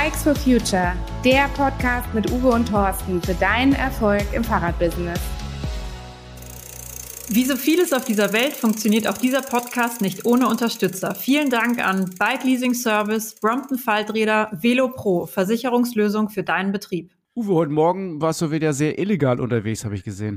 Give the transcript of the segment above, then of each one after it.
Bikes for Future, der Podcast mit Uwe und Thorsten für deinen Erfolg im Fahrradbusiness. Wie so vieles auf dieser Welt funktioniert auch dieser Podcast nicht ohne Unterstützer. Vielen Dank an Bike Leasing Service, Brompton Falträder, Velo Pro, Versicherungslösung für deinen Betrieb. Uwe, heute Morgen warst du wieder sehr illegal unterwegs, habe ich gesehen.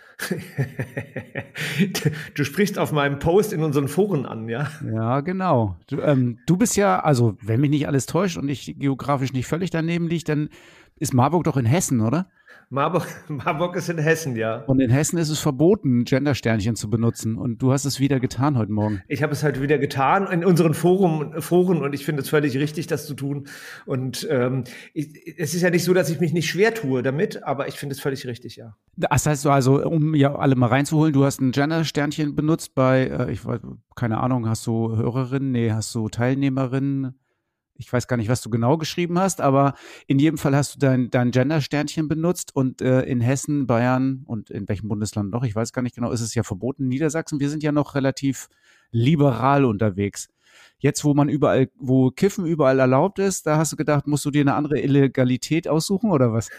Du sprichst auf meinem Post in unseren Foren an, ja? Ja, genau. Du bist ja, also wenn mich nicht alles täuscht und ich geografisch nicht völlig daneben liege, dann ist Marburg doch in Hessen, oder? Marburg ist in Hessen, ja. Und in Hessen ist es verboten, Gendersternchen zu benutzen. Und du hast es wieder getan heute Morgen. Ich habe es halt wieder getan in unseren Foren und ich finde es völlig richtig, das zu tun. Und es ist ja nicht so, dass ich mich nicht schwer tue damit, aber ich finde es völlig richtig, ja. Das heißt du also, um ja alle mal reinzuholen, du hast ein Gendersternchen benutzt bei, ich weiß, keine Ahnung, hast du Hörerinnen? Nee, hast du Teilnehmerinnen? Ich weiß gar nicht, was du genau geschrieben hast, aber in jedem Fall hast du dein Gender-Sternchen benutzt und in Hessen, Bayern und in welchem Bundesland noch, ich weiß gar nicht genau, ist es ja verboten. In Niedersachsen, wir sind ja noch relativ liberal unterwegs. Jetzt, wo Kiffen überall erlaubt ist, da hast du gedacht, musst du dir eine andere Illegalität aussuchen oder was?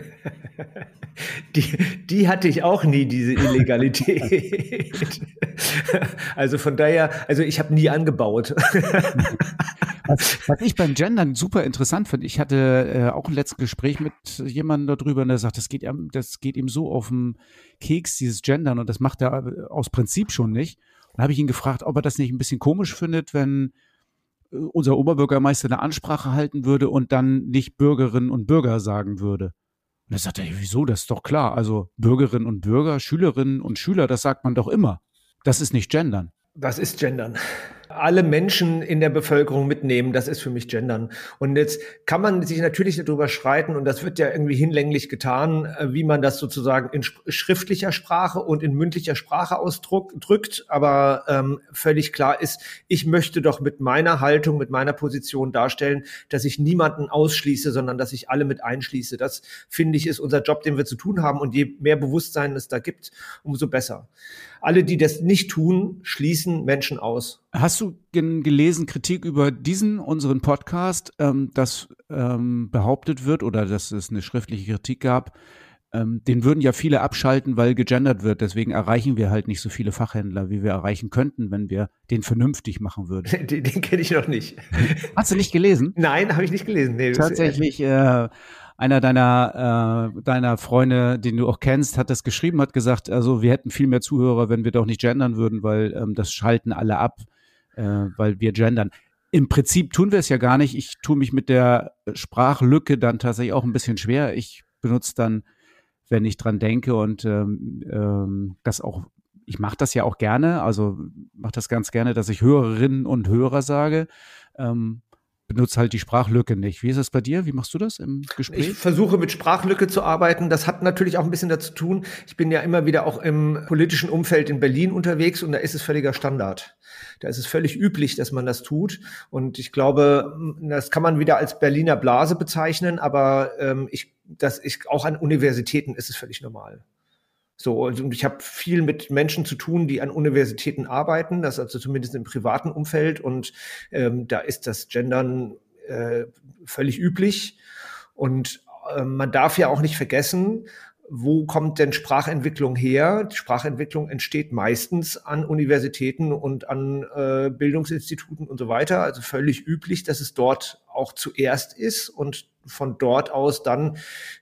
Die hatte ich auch nie, diese Illegalität. Also von daher, ich habe nie angebaut. Was ich beim Gendern super interessant finde, ich hatte auch ein letztes Gespräch mit jemandem darüber und der sagt, das geht ihm so auf den Keks, dieses Gendern, und das macht er aus Prinzip schon nicht. Dann habe ich ihn gefragt, ob er das nicht ein bisschen komisch findet, wenn unser Oberbürgermeister eine Ansprache halten würde und dann nicht Bürgerinnen und Bürger sagen würde. Und dann sagt er, wieso, das ist doch klar. Also Bürgerinnen und Bürger, Schülerinnen und Schüler, das sagt man doch immer. Das ist nicht Gendern. Das ist Gendern. Alle Menschen in der Bevölkerung mitnehmen, das ist für mich Gendern. Und jetzt kann man sich natürlich darüber streiten, und das wird ja irgendwie hinlänglich getan, wie man das sozusagen in schriftlicher Sprache und in mündlicher Sprache ausdrückt. Aber völlig klar ist, ich möchte doch mit meiner Haltung, mit meiner Position darstellen, dass ich niemanden ausschließe, sondern dass ich alle mit einschließe. Das, finde ich, ist unser Job, den wir zu tun haben. Und je mehr Bewusstsein es da gibt, umso besser. Alle, die das nicht tun, schließen Menschen aus. Hast du gelesen, Kritik über unseren Podcast, dass behauptet wird oder dass es eine schriftliche Kritik gab, den würden ja viele abschalten, weil gegendert wird. Deswegen erreichen wir halt nicht so viele Fachhändler, wie wir erreichen könnten, wenn wir den vernünftig machen würden. Den kenne ich noch nicht. Hast du nicht gelesen? Nein, habe ich nicht gelesen. Nee, tatsächlich, einer deiner Freunde, den du auch kennst, hat das geschrieben, hat gesagt, also wir hätten viel mehr Zuhörer, wenn wir doch nicht gendern würden, weil das schalten alle ab, weil wir gendern. Im Prinzip tun wir es ja gar nicht. Ich tue mich mit der Sprachlücke dann tatsächlich auch ein bisschen schwer. Ich benutze dann, wenn ich dran denke, und das auch, ich mache das ja auch gerne, also mache das ganz gerne, dass ich Hörerinnen und Hörer sage, benutze halt die Sprachlücke nicht. Wie ist das bei dir? Wie machst du das im Gespräch? Ich versuche mit Sprachlücke zu arbeiten. Das hat natürlich auch ein bisschen dazu zu tun. Ich bin ja immer wieder auch im politischen Umfeld in Berlin unterwegs und da ist es völliger Standard. Da ist es völlig üblich, dass man das tut. Und ich glaube, das kann man wieder als Berliner Blase bezeichnen, aber auch an Universitäten ist es völlig normal. So, und ich habe viel mit Menschen zu tun, die an Universitäten arbeiten, das also zumindest im privaten Umfeld, und da ist das Gendern völlig üblich. Und man darf ja auch nicht vergessen, wo kommt denn Sprachentwicklung her? Die Sprachentwicklung entsteht meistens an Universitäten und an Bildungsinstituten und so weiter. Also völlig üblich, dass es dort auch zuerst ist und von dort aus dann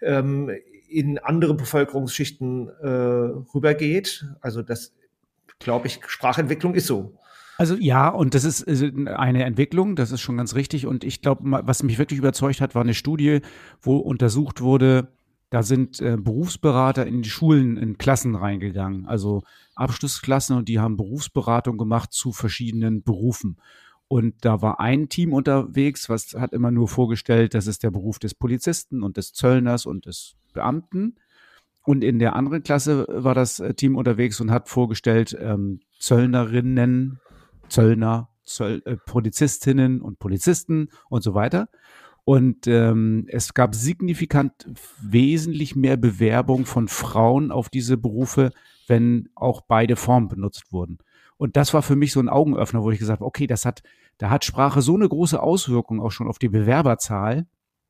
in andere Bevölkerungsschichten rübergeht. Also das, glaube ich, Sprachentwicklung ist so. Also ja, und das ist eine Entwicklung, das ist schon ganz richtig. Und ich glaube, was mich wirklich überzeugt hat, war eine Studie, wo untersucht wurde, da sind Berufsberater in die Schulen, in Klassen reingegangen, also Abschlussklassen, und die haben Berufsberatung gemacht zu verschiedenen Berufen. Und da war ein Team unterwegs, was hat immer nur vorgestellt, das ist der Beruf des Polizisten und des Zöllners und des Beamten. Und in der anderen Klasse war das Team unterwegs und hat vorgestellt Zöllnerinnen, Zöllner, Polizistinnen und Polizisten und so weiter. Und es gab signifikant wesentlich mehr Bewerbung von Frauen auf diese Berufe, wenn auch beide Formen benutzt wurden. Und das war für mich so ein Augenöffner, wo ich gesagt habe, okay, da hat Sprache so eine große Auswirkung auch schon auf die Bewerberzahl,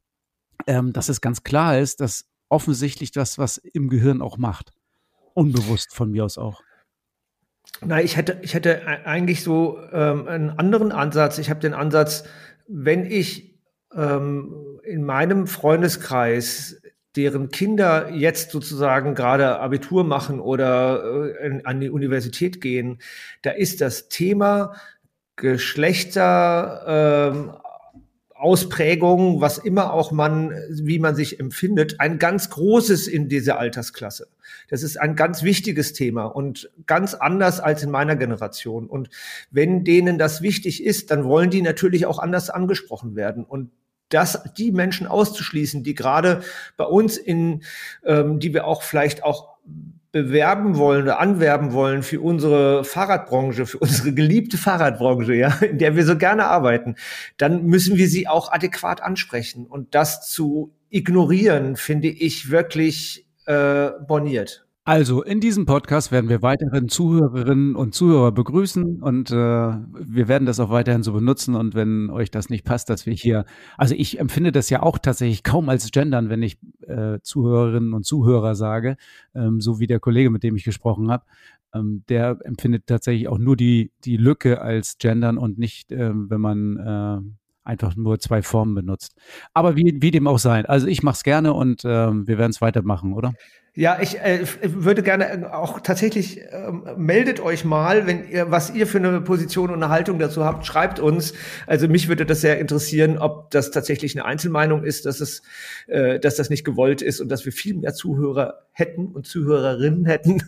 dass es ganz klar ist, dass offensichtlich das, was im Gehirn auch macht. Unbewusst von mir aus auch. Na, ich hätte eigentlich so einen anderen Ansatz. Ich habe den Ansatz, wenn ich in meinem Freundeskreis, deren Kinder jetzt sozusagen gerade Abitur machen oder an die Universität gehen, da ist das Thema Geschlechter, Ausprägung, was immer auch wie man sich empfindet, ein ganz großes in dieser Altersklasse. Das ist ein ganz wichtiges Thema und ganz anders als in meiner Generation. Und wenn denen das wichtig ist, dann wollen die natürlich auch anders angesprochen werden. Und die Menschen auszuschließen, die gerade bei uns die wir auch vielleicht auch bewerben wollen oder anwerben wollen für unsere Fahrradbranche, für unsere geliebte Fahrradbranche, ja, in der wir so gerne arbeiten, dann müssen wir sie auch adäquat ansprechen. Und das zu ignorieren, finde ich wirklich borniert. Also in diesem Podcast werden wir weiteren Zuhörerinnen und Zuhörer begrüßen und wir werden das auch weiterhin so benutzen und wenn euch das nicht passt, dass wir hier, also ich empfinde das ja auch tatsächlich kaum als Gendern, wenn ich Zuhörerinnen und Zuhörer sage, so wie der Kollege, mit dem ich gesprochen habe, der empfindet tatsächlich auch nur die Lücke als Gendern und nicht, wenn man einfach nur 2 Formen benutzt. Aber wie dem auch sei, also ich mache es gerne und wir werden es weitermachen, oder? Ja, ich würde gerne auch tatsächlich, meldet euch mal, was ihr für eine Position und eine Haltung dazu habt, schreibt uns. Also mich würde das sehr interessieren, ob das tatsächlich eine Einzelmeinung ist, dass das nicht gewollt ist und dass wir viel mehr Zuhörer hätten und Zuhörerinnen hätten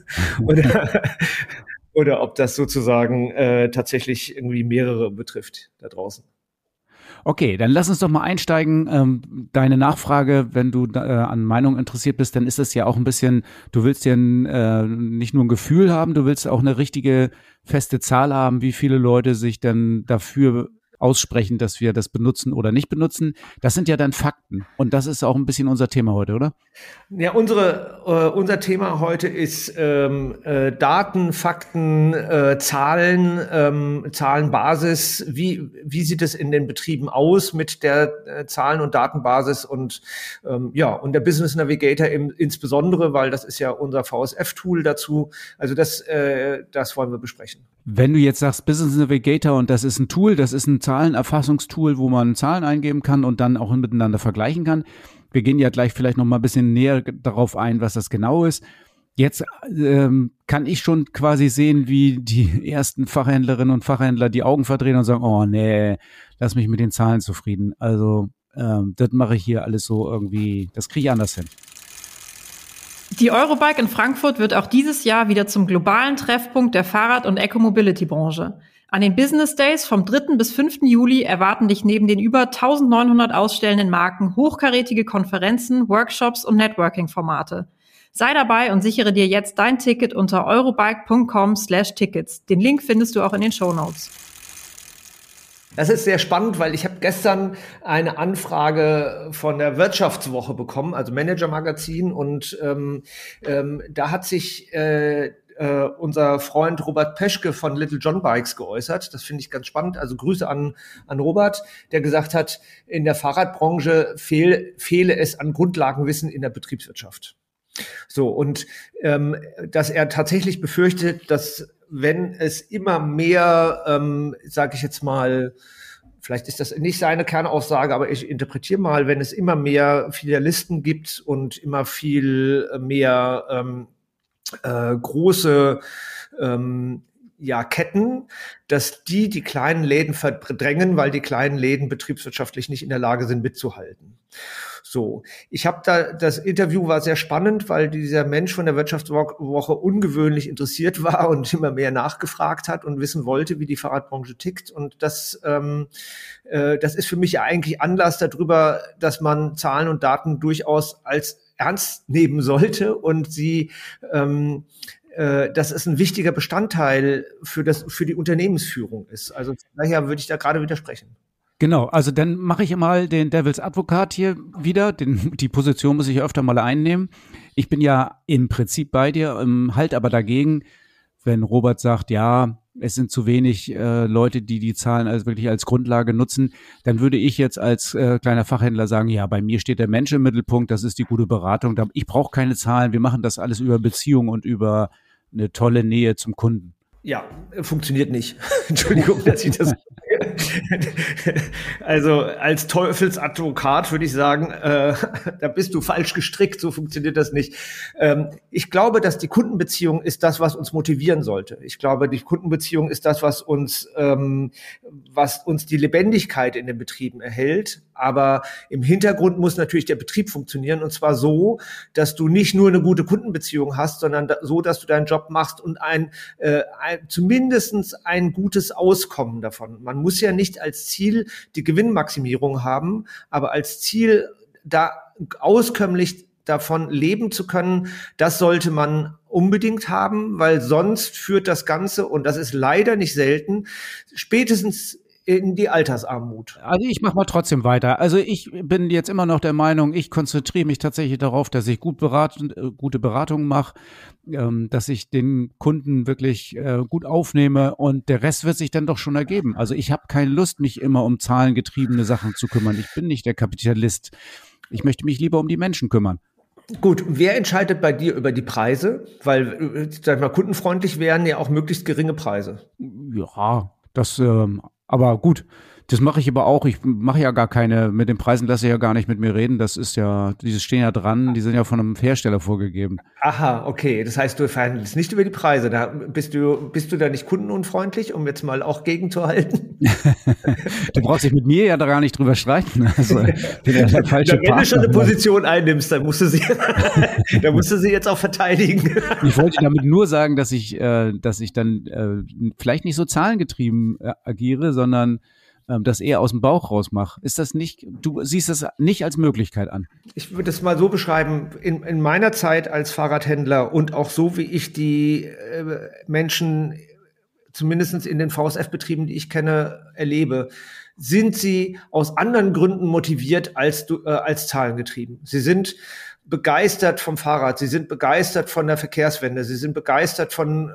oder ob das sozusagen tatsächlich irgendwie mehrere betrifft da draußen. Okay, dann lass uns doch mal einsteigen. Deine Nachfrage, wenn du an Meinung interessiert bist, dann ist das ja auch ein bisschen, du willst ja nicht nur ein Gefühl haben, du willst auch eine richtige feste Zahl haben, wie viele Leute sich denn dafür aussprechen, dass wir das benutzen oder nicht benutzen. Das sind ja dann Fakten. Und das ist auch ein bisschen unser Thema heute, oder? Ja, unser Thema heute ist Daten, Fakten, Zahlen, Zahlenbasis. Wie sieht es in den Betrieben aus mit der Zahlen- und Datenbasis und und der Business Navigator insbesondere, weil das ist ja unser VSF-Tool dazu. Also das wollen wir besprechen. Wenn du jetzt sagst Business Navigator und das ist ein Tool, das ist ein Zahlenerfassungstool, wo man Zahlen eingeben kann und dann auch miteinander vergleichen kann. Wir gehen ja gleich vielleicht noch mal ein bisschen näher darauf ein, was das genau ist. Jetzt kann ich schon quasi sehen, wie die ersten Fachhändlerinnen und Fachhändler die Augen verdrehen und sagen, oh nee, lass mich mit den Zahlen zufrieden. Also das mache ich hier alles so irgendwie, das kriege ich anders hin. Die Eurobike in Frankfurt wird auch dieses Jahr wieder zum globalen Treffpunkt der Fahrrad- und Eco-Mobility-Branche. An den Business Days vom 3. bis 5. Juli erwarten dich neben den über 1900 ausstellenden Marken hochkarätige Konferenzen, Workshops und Networking-Formate. Sei dabei und sichere dir jetzt dein Ticket unter eurobike.com/tickets. Den Link findest du auch in den Shownotes. Das ist sehr spannend, weil ich habe gestern eine Anfrage von der Wirtschaftswoche bekommen, also Manager-Magazin, und da hat sich unser Freund Robert Peschke von Little John Bikes geäußert. Das finde ich ganz spannend. Also Grüße an Robert, der gesagt hat, in der Fahrradbranche fehle es an Grundlagenwissen in der Betriebswirtschaft. So, und dass er tatsächlich befürchtet, dass wenn es immer mehr, sage ich jetzt mal, vielleicht ist das nicht seine Kernaussage, aber ich interpretiere mal, wenn es immer mehr Filialisten gibt und immer viel mehr große Ketten, dass die kleinen Läden verdrängen, weil die kleinen Läden betriebswirtschaftlich nicht in der Lage sind, mitzuhalten. So, das Interview war sehr spannend, weil dieser Mensch von der Wirtschaftswoche ungewöhnlich interessiert war und immer mehr nachgefragt hat und wissen wollte, wie die Fahrradbranche tickt. Und das ist für mich eigentlich Anlass darüber, dass man Zahlen und Daten durchaus als ernst nehmen sollte und sie dass es ein wichtiger Bestandteil für die Unternehmensführung ist. Also daher würde ich da gerade widersprechen. Genau, also dann mache ich mal den Devil's Advocate hier wieder. Die Position muss ich öfter mal einnehmen. Ich bin ja im Prinzip bei dir, halt aber dagegen, wenn Robert sagt, ja, es sind zu wenig Leute, die die Zahlen also wirklich als Grundlage nutzen, dann würde ich jetzt als kleiner Fachhändler sagen, ja, bei mir steht der Mensch im Mittelpunkt, das ist die gute Beratung. Ich brauche keine Zahlen, wir machen das alles über Beziehung und über eine tolle Nähe zum Kunden. Ja, funktioniert nicht. Entschuldigung, dass ich das. Also als Teufelsadvokat würde ich sagen, da bist du falsch gestrickt, so funktioniert das nicht. Ich glaube, dass die Kundenbeziehung ist das, was uns motivieren sollte. Ich glaube, die Kundenbeziehung ist das, was uns die Lebendigkeit in den Betrieben erhält. Aber im Hintergrund muss natürlich der Betrieb funktionieren, und zwar so, dass du nicht nur eine gute Kundenbeziehung hast, sondern so, dass du deinen Job machst und zumindest ein gutes Auskommen davon. Man muss ja nicht als Ziel die Gewinnmaximierung haben, aber als Ziel, da auskömmlich davon leben zu können, das sollte man unbedingt haben, weil sonst führt das Ganze, und das ist leider nicht selten, spätestens in die Altersarmut. Also ich mache mal trotzdem weiter. Also ich bin jetzt immer noch der Meinung, ich konzentriere mich tatsächlich darauf, dass ich gute Beratungen mache, dass ich den Kunden wirklich gut aufnehme, und der Rest wird sich dann doch schon ergeben. Also ich habe keine Lust, mich immer um zahlengetriebene Sachen zu kümmern. Ich bin nicht der Kapitalist. Ich möchte mich lieber um die Menschen kümmern. Gut, wer entscheidet bei dir über die Preise? Weil, sag ich mal, kundenfreundlich wären ja auch möglichst geringe Preise. Ja, aber gut, das mache ich aber auch. Ich mache ja gar keine, mit den Preisen lasse ich ja gar nicht mit mir reden. Das ist ja, die stehen ja dran, die sind ja von einem Hersteller vorgegeben. Aha, okay. Das heißt, du verhandelst nicht über die Preise. Da bist du da nicht kundenunfreundlich, um jetzt mal auch gegenzuhalten? Du brauchst dich mit mir ja da gar nicht drüber streiten. Also, bin ja der falsche Wenn du schon eine Position einnimmst, dann musst du sie jetzt auch verteidigen. Ich wollte damit nur sagen, dass ich dann vielleicht nicht so zahlengetrieben agiere, sondern das eher aus dem Bauch raus mache. Ist das nicht, du siehst das nicht als Möglichkeit an? Ich würde es mal so beschreiben, in meiner Zeit als Fahrradhändler und auch so, wie ich die Menschen, zumindest in den VSF-Betrieben, die ich kenne, erlebe, sind sie aus anderen Gründen motiviert als zahlengetrieben. Sie sind begeistert vom Fahrrad, sie sind begeistert von der Verkehrswende, sie sind begeistert von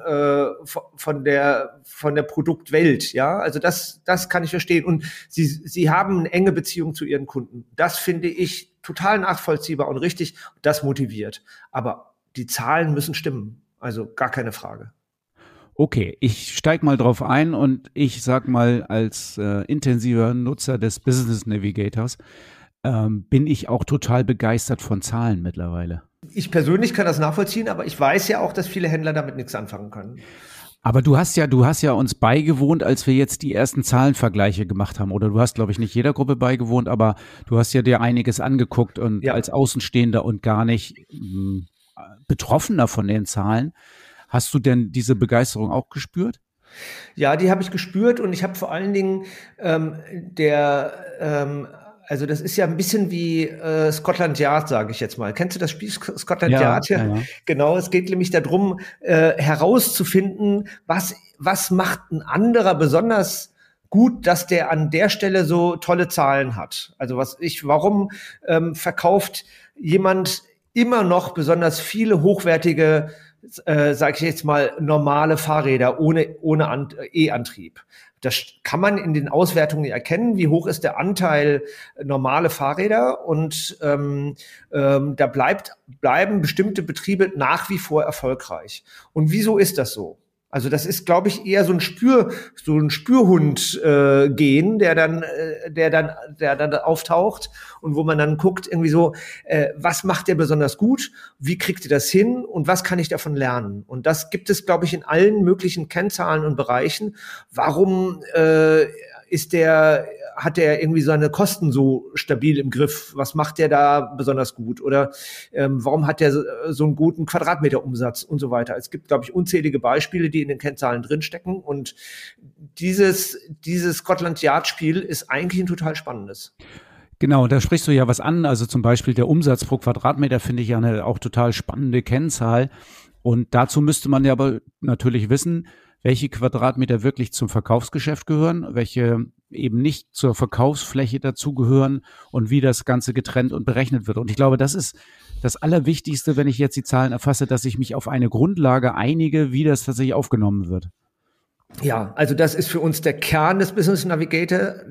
der Produktwelt, ja, also das kann ich verstehen, und sie haben eine enge Beziehung zu ihren Kunden. Das finde ich total nachvollziehbar und richtig, das motiviert. Aber die Zahlen müssen stimmen, also gar keine Frage. Okay, ich steige mal drauf ein, und ich sag mal, als intensiver Nutzer des Business Navigators bin ich auch total begeistert von Zahlen mittlerweile. Ich persönlich kann das nachvollziehen, aber ich weiß ja auch, dass viele Händler damit nichts anfangen können. Aber du hast ja uns beigewohnt, als wir jetzt die ersten Zahlenvergleiche gemacht haben. Oder du hast, glaube ich, nicht jeder Gruppe beigewohnt, aber du hast ja dir einiges angeguckt, und ja, als Außenstehender und gar nicht Betroffener von den Zahlen. Hast du denn diese Begeisterung auch gespürt? Ja, die habe ich gespürt, und ich habe vor allen Dingen also das ist ja ein bisschen wie Scotland Yard, sage ich jetzt mal. Kennst du das Spiel Scotland Yard? Ja. Genau, es geht nämlich darum, herauszufinden, was macht ein anderer besonders gut, dass der an der Stelle so tolle Zahlen hat. Also warum verkauft jemand immer noch besonders viele hochwertige, sage ich jetzt mal, normale Fahrräder ohne E-Antrieb? Das kann man in den Auswertungen erkennen, wie hoch ist der Anteil normale Fahrräder, und da bleiben bestimmte Betriebe nach wie vor erfolgreich. Und wieso ist das so? Also das ist, glaube ich, eher so ein Spürhund-Gen, der dann auftaucht, und wo man dann guckt, irgendwie so, was macht der besonders gut? Wie kriegt er das hin? Und was kann ich davon lernen? Und das gibt es, glaube ich, in allen möglichen Kennzahlen und Bereichen. Warum hat der irgendwie seine Kosten so stabil im Griff? Was macht der da besonders gut? Oder warum hat der so einen guten Quadratmeterumsatz und so weiter? Es gibt, glaube ich, unzählige Beispiele, die in den Kennzahlen drinstecken. Und dieses Scotland Yard Spiel ist eigentlich ein total spannendes. Genau, da sprichst du ja was an. Also zum Beispiel der Umsatz pro Quadratmeter finde ich ja eine auch total spannende Kennzahl. Und dazu müsste man ja aber natürlich wissen, welche Quadratmeter wirklich zum Verkaufsgeschäft gehören, welche eben nicht zur Verkaufsfläche dazugehören, und wie das Ganze getrennt und berechnet wird. Und ich glaube, das ist das Allerwichtigste, wenn ich jetzt die Zahlen erfasse, dass ich mich auf eine Grundlage einige, wie das tatsächlich aufgenommen wird. Ja, also das ist für uns der Kern des Business Navigators.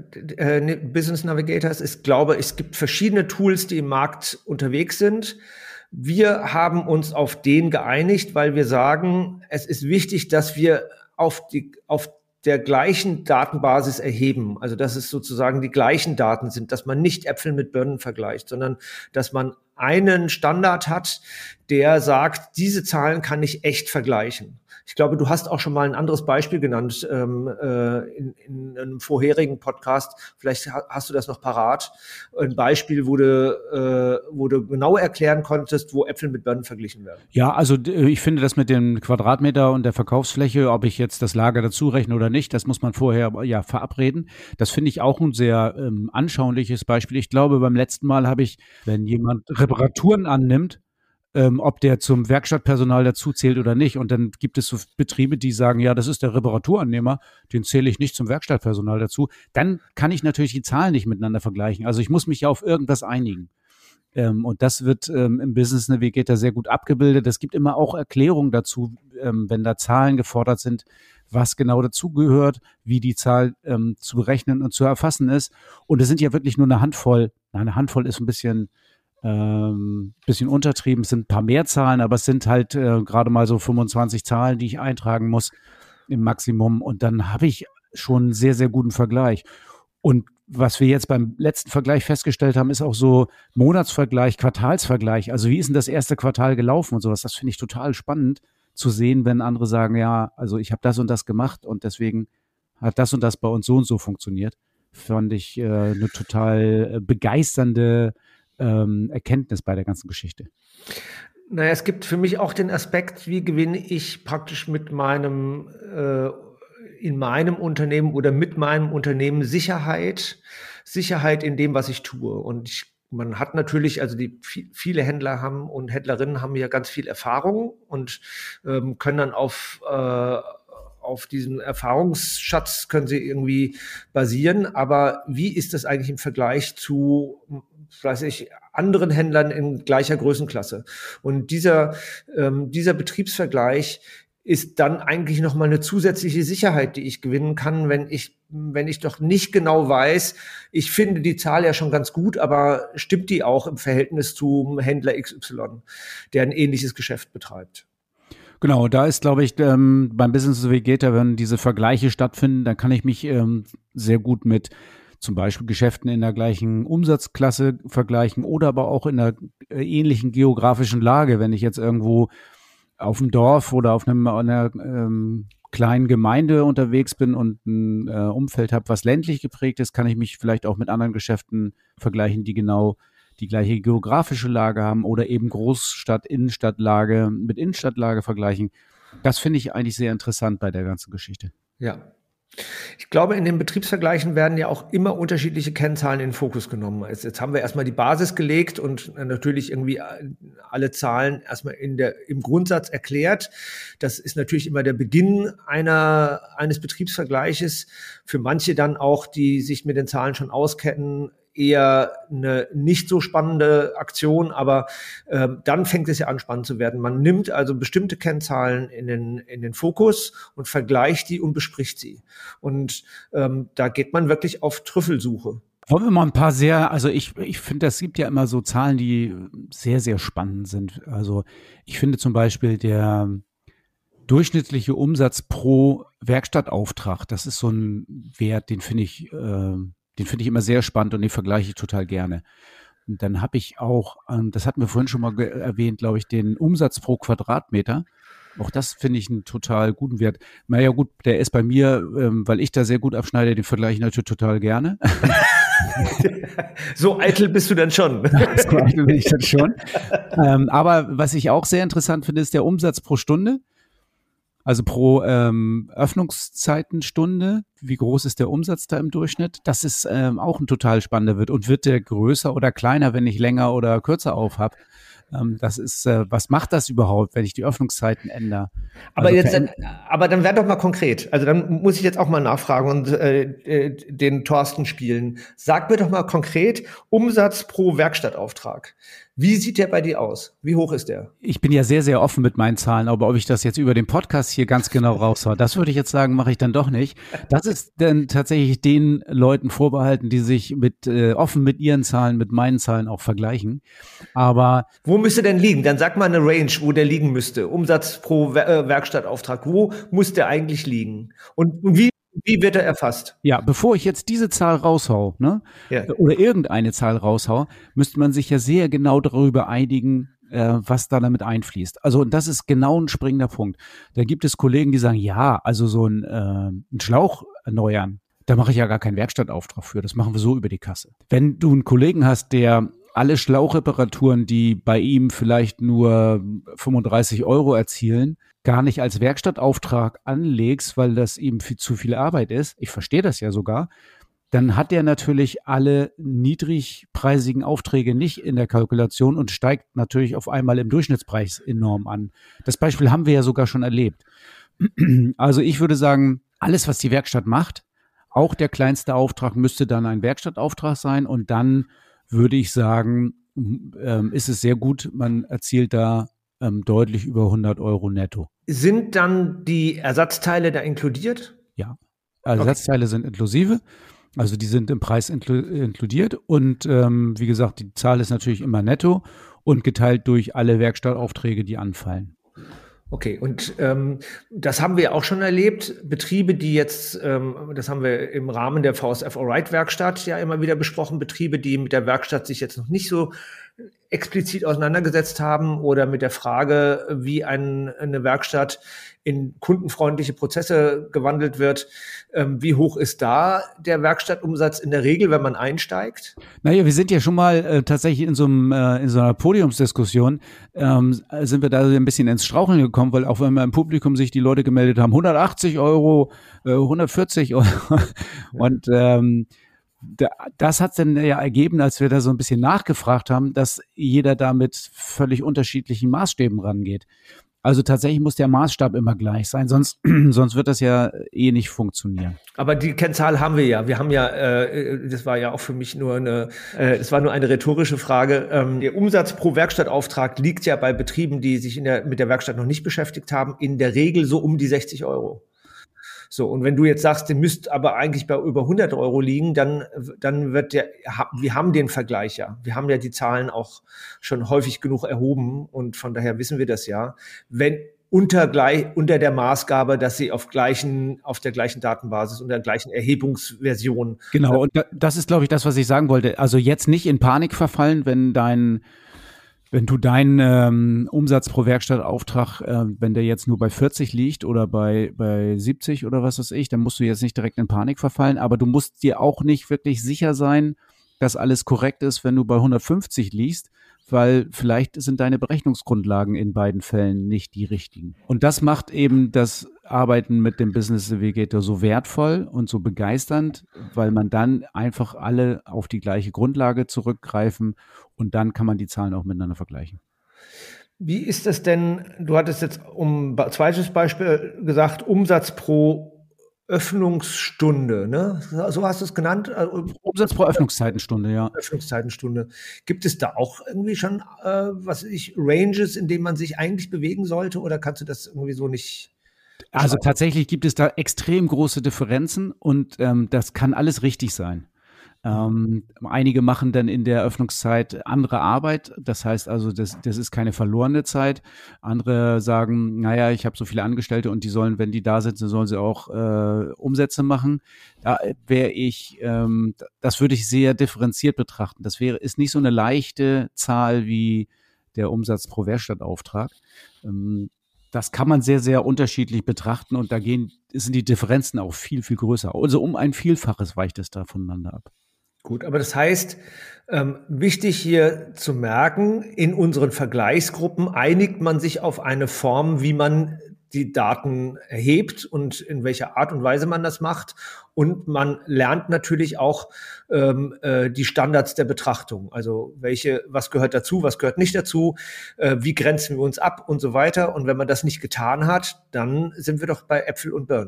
Ich glaube, es gibt verschiedene Tools, die im Markt unterwegs sind. Wir haben uns auf den geeinigt, weil wir sagen, es ist wichtig, dass wir auf der gleichen Datenbasis erheben. Also dass es sozusagen die gleichen Daten sind, dass man nicht Äpfel mit Birnen vergleicht, sondern dass man einen Standard hat, der sagt, diese Zahlen kann ich echt vergleichen. Ich glaube, du hast auch schon mal ein anderes Beispiel genannt in einem vorherigen Podcast. Vielleicht hast du das noch parat. Ein Beispiel, wo du genau erklären konntest, wo Äpfel mit Birnen verglichen werden. Ja, also ich finde das mit dem Quadratmeter und der Verkaufsfläche, ob ich jetzt das Lager dazu rechne oder nicht, das muss man vorher ja verabreden. Das finde ich auch ein sehr anschauliches Beispiel. Ich glaube, beim letzten Mal habe ich, wenn jemand Reparaturen annimmt, ob der zum Werkstattpersonal dazu zählt oder nicht. Und dann gibt es so Betriebe, die sagen, ja, das ist der Reparaturannehmer, den zähle ich nicht zum Werkstattpersonal dazu. Dann kann ich natürlich die Zahlen nicht miteinander vergleichen. Also ich muss mich ja auf irgendwas einigen. Und das wird im Business Navigator sehr gut abgebildet. Es gibt immer auch Erklärungen dazu, wenn da Zahlen gefordert sind, was genau dazugehört, wie die Zahl zu berechnen und zu erfassen ist. Und es sind ja wirklich nur eine Handvoll ist ein bisschen untertrieben, es sind ein paar mehr Zahlen, aber es sind halt gerade mal so 25 Zahlen, die ich eintragen muss im Maximum, und dann habe ich schon einen sehr, sehr guten Vergleich. Und was wir jetzt beim letzten Vergleich festgestellt haben, ist auch so Monatsvergleich, Quartalsvergleich. Also wie ist denn das erste Quartal gelaufen und sowas? Das finde ich total spannend zu sehen, wenn andere sagen, ja, also ich habe das und das gemacht und deswegen hat das und das bei uns so und so funktioniert. Fand ich eine total begeisternde Erkenntnis bei der ganzen Geschichte. Naja, es gibt für mich auch den Aspekt, wie gewinne ich praktisch in meinem Unternehmen oder mit meinem Unternehmen Sicherheit in dem, was ich tue. Und man hat natürlich, also viele Händler haben und Händlerinnen haben ja ganz viel Erfahrung und können dann auf diesen Erfahrungsschatz können sie irgendwie basieren. Aber wie ist das eigentlich im Vergleich zu, anderen Händlern in gleicher Größenklasse? Und dieser Betriebsvergleich ist dann eigentlich nochmal eine zusätzliche Sicherheit, die ich gewinnen kann, wenn ich doch nicht genau weiß, ich finde die Zahl ja schon ganz gut, aber stimmt die auch im Verhältnis zum Händler XY, der ein ähnliches Geschäft betreibt? Genau, da ist, glaube ich, beim Business Navigator, wenn diese Vergleiche stattfinden, dann kann ich mich sehr gut mit zum Beispiel Geschäften in der gleichen Umsatzklasse vergleichen oder aber auch in einer ähnlichen geografischen Lage. Wenn ich jetzt irgendwo auf dem Dorf oder auf einer kleinen Gemeinde unterwegs bin und ein Umfeld habe, was ländlich geprägt ist, kann ich mich vielleicht auch mit anderen Geschäften vergleichen, die genau die gleiche geografische Lage haben oder eben Großstadt-Innenstadtlage mit Innenstadtlage vergleichen. Das finde ich eigentlich sehr interessant bei der ganzen Geschichte. Ja. Ich glaube, in den Betriebsvergleichen werden ja auch immer unterschiedliche Kennzahlen in den Fokus genommen. Jetzt haben wir erstmal die Basis gelegt und natürlich irgendwie alle Zahlen erstmal im Grundsatz erklärt. Das ist natürlich immer der Beginn eines Betriebsvergleiches. Für manche dann auch, die sich mit den Zahlen schon auskennen, eher eine nicht so spannende Aktion, aber dann fängt es ja an, spannend zu werden. Man nimmt also bestimmte Kennzahlen in den Fokus und vergleicht die und bespricht sie. Und da geht man wirklich auf Trüffelsuche. Wollen wir mal ein paar ich finde, es gibt ja immer so Zahlen, die sehr, sehr spannend sind. Also ich finde zum Beispiel der durchschnittliche Umsatz pro Werkstattauftrag, das ist so ein Wert, den finde ich immer sehr spannend und den vergleiche ich total gerne. Und dann habe ich auch, das hatten wir vorhin schon mal erwähnt, glaube ich, den Umsatz pro Quadratmeter. Auch das finde ich einen total guten Wert. Naja gut, der ist bei mir, weil ich da sehr gut abschneide, den vergleiche ich natürlich total gerne. So eitel bist du dann schon. So eitel bin ich dann schon. Aber was ich auch sehr interessant finde, ist der Umsatz pro Stunde. Also pro Öffnungszeitenstunde, wie groß ist der Umsatz da im Durchschnitt? Das ist auch ein total spannender Wert. Und wird der größer oder kleiner, wenn ich länger oder kürzer auf habe? Das ist, was macht das überhaupt, wenn ich die Öffnungszeiten ändere? Aber dann werd doch mal konkret. Also dann muss ich jetzt auch mal nachfragen und den Thorsten spielen. Sag mir doch mal konkret Umsatz pro Werkstattauftrag. Wie sieht der bei dir aus? Wie hoch ist der? Ich bin ja sehr, sehr offen mit meinen Zahlen, aber ob ich das jetzt über den Podcast hier ganz genau raushaue, das würde ich jetzt sagen, mache ich dann doch nicht. Das ist dann tatsächlich den Leuten vorbehalten, die sich offen mit ihren Zahlen, mit meinen Zahlen auch vergleichen. Aber wo müsste denn liegen? Dann sag mal eine Range, wo der liegen müsste. Umsatz pro Werkstattauftrag. Wo muss der eigentlich liegen? Und wie wird er erfasst? Ja, bevor ich jetzt diese Zahl raushau, ne, oder irgendeine Zahl raushau, müsste man sich ja sehr genau darüber einigen, was da damit einfließt. Also, und das ist genau ein springender Punkt. Da gibt es Kollegen, die sagen, ja, also so ein Schlauch erneuern, da mache ich ja gar keinen Werkstattauftrag für. Das machen wir so über die Kasse. Wenn du einen Kollegen hast, der alle Schlauchreparaturen, die bei ihm vielleicht nur 35 € erzielen, gar nicht als Werkstattauftrag anlegst, weil das ihm zu viel Arbeit ist, ich verstehe das ja sogar, dann hat er natürlich alle niedrigpreisigen Aufträge nicht in der Kalkulation und steigt natürlich auf einmal im Durchschnittspreis enorm an. Das Beispiel haben wir ja sogar schon erlebt. Also ich würde sagen, alles, was die Werkstatt macht, auch der kleinste Auftrag müsste dann ein Werkstattauftrag sein und dann würde ich sagen, ist es sehr gut, man erzielt da deutlich über 100 € netto. Sind dann die Ersatzteile da inkludiert? Ja, Ersatzteile sind inklusive, also die sind im Preis inkludiert und wie gesagt, die Zahl ist natürlich immer netto und geteilt durch alle Werkstattaufträge, die anfallen. Okay, und das haben wir auch schon erlebt. Betriebe, die jetzt, das haben wir im Rahmen der VSF Allright-Werkstatt ja immer wieder besprochen, Betriebe, die mit der Werkstatt sich jetzt noch nicht so explizit auseinandergesetzt haben oder mit der Frage, wie eine Werkstatt in kundenfreundliche Prozesse gewandelt wird. Wie hoch ist da der Werkstattumsatz in der Regel, wenn man einsteigt? Naja, wir sind ja schon mal tatsächlich in so einer Podiumsdiskussion, sind wir da ein bisschen ins Straucheln gekommen, weil auch wenn wir im Publikum sich die Leute gemeldet haben, 180 €, 140 € und das hat dann ja ergeben, als wir da so ein bisschen nachgefragt haben, dass jeder da mit völlig unterschiedlichen Maßstäben rangeht. Also tatsächlich muss der Maßstab immer gleich sein, sonst wird das ja nicht funktionieren. Aber die Kennzahl haben wir ja. Wir haben ja, das war ja auch für mich es war nur eine rhetorische Frage. Der Umsatz pro Werkstattauftrag liegt ja bei Betrieben, die sich mit der Werkstatt noch nicht beschäftigt haben, in der Regel so um die 60 €. So, und wenn du jetzt sagst, der müsste aber eigentlich bei über 100 € liegen, dann wird wir haben den Vergleich ja. Wir haben ja die Zahlen auch schon häufig genug erhoben und von daher wissen wir das ja. Wenn unter der Maßgabe, dass sie auf der gleichen Datenbasis und der gleichen Erhebungsversion. Genau, und das ist, glaube ich, das, was ich sagen wollte. Also jetzt nicht in Panik verfallen, wenn du deinen Umsatz pro Werkstattauftrag, wenn der jetzt nur bei 40 liegt oder bei 70 oder was weiß ich, dann musst du jetzt nicht direkt in Panik verfallen, aber du musst dir auch nicht wirklich sicher sein, dass alles korrekt ist, wenn du bei 150 liegst, weil vielleicht sind deine Berechnungsgrundlagen in beiden Fällen nicht die richtigen. Und das macht eben das Arbeiten mit dem Business Navigator so wertvoll und so begeisternd, weil man dann einfach alle auf die gleiche Grundlage zurückgreifen und dann kann man die Zahlen auch miteinander vergleichen. Wie ist das denn, du hattest jetzt zweites Beispiel gesagt, Umsatz pro Öffnungsstunde, ne? So hast du es genannt? Umsatz pro Öffnungszeitenstunde, ja. Öffnungszeitenstunde. Gibt es da auch irgendwie schon, Ranges, in denen man sich eigentlich bewegen sollte oder kannst du das irgendwie so nicht? Also tatsächlich gibt es da extrem große Differenzen und das kann alles richtig sein. Einige machen dann in der Öffnungszeit andere Arbeit, das heißt also, das ist keine verlorene Zeit. Andere sagen, naja, ich habe so viele Angestellte und die sollen, wenn die da sitzen, sollen sie auch Umsätze machen. Da das würde ich sehr differenziert betrachten. Ist nicht so eine leichte Zahl wie der Umsatz pro Werkstattauftrag. Das kann man sehr, sehr unterschiedlich betrachten und sind die Differenzen auch viel, viel größer. Also um ein Vielfaches weicht es da voneinander ab. Gut, aber das heißt, wichtig hier zu merken, in unseren Vergleichsgruppen einigt man sich auf eine Form, wie man die Daten erhebt und in welcher Art und Weise man das macht. Und man lernt natürlich auch die Standards der Betrachtung. Also was gehört dazu, was gehört nicht dazu, wie grenzen wir uns ab und so weiter. Und wenn man das nicht getan hat, dann sind wir doch bei Äpfel und Birnen.